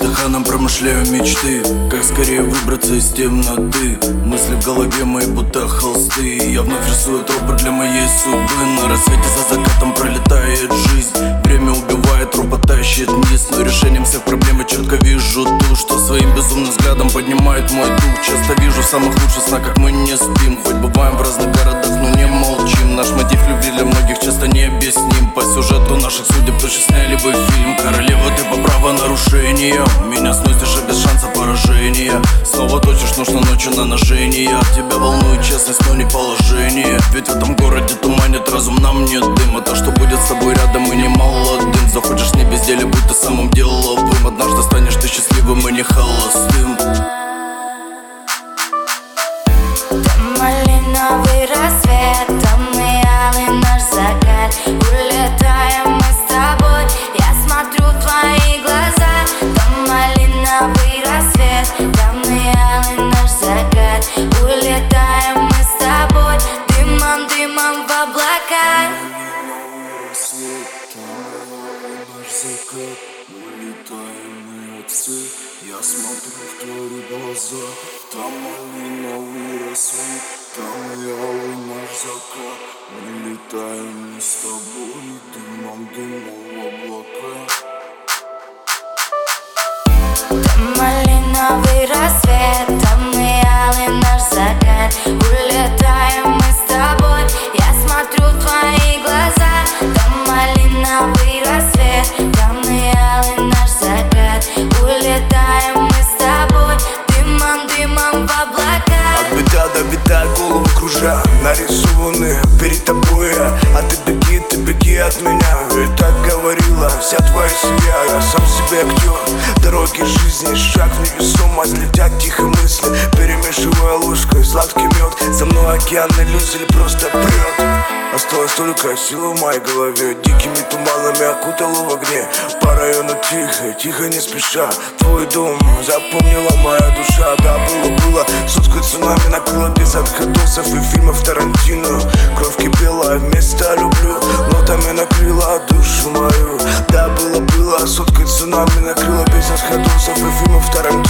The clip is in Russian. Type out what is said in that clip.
Бездыханным промышляю мечты, как скорее выбраться из темноты. Мысли в голове мои будто холсты. Я вновь рисую тропы для моей судьбы. На рассвете за закатом пролетает жизнь. Время убивает, тропа тащит вниз. Но решением всех проблем я четко вижу ту, что своим безумным взглядом поднимает мой дух. Часто вижу в самых лучших снах, как мы не спим. Хоть бываем в разных городах, но не молчим. Наш мотив любви для многих часто необъясним. По сюжету наших судеб точно сняли бы фильм. Королева, ты по правонарушениям. Меня сносишь, а без шанса поражения. Снова точишь нож на ночи на ножение. От тебя волнует честность, но не положение. Ведь в этом городе туманит разум, нам нет дыма. То, что будет с тобой рядом и не молодым. Захочешь не безделие, будь ты самым деловым. Однажды станешь ты счастливым и не холостым. Там малиновый рассвет, там и алый наш закат. Улетаем мы с тобой, я смотрю в твои глаза. Там малиновый рассвет, там и алый наш закат. Улетаем мы с тобой, дымом, дымом в облака. Улетаем мы отцы, я смотрю в твои глаза. Там малиновый рассвет, там и алый наш закат. Улетаем мы с тобой, дымом, дымом в облака. Там малиновый рассвет, там и алый наш закат. Улетаем мы с тобой, я смотрю в твои глаза. Там малиновый рассвет, там и алый наш закат. Улетаем мы с тобой, дымом, дымом в облака. От беда до беда, голову кружа, нарисованы перед тобой. А ты беги от меня. И так говорила вся твоя семья. Я сам себе актер дороги жизни. Шаг в невесомость, летят тихо мысли, перемешивая ложкой сладкий мед. За мной океан иллюзий просто прет. Осталось только силы в моей голове. Дикими туманами окутало в огне. По району тихо, тихо не спеша. Твой дом запомнила моя душа. Да, было, сутка цунами накрыло без отходосов и фильмов Тарантино. Кровь кипела, вместо люблю нотами накрыла душу мою. Да, было, сутка цунами накрыло без отходосов и фильмов Тарантино.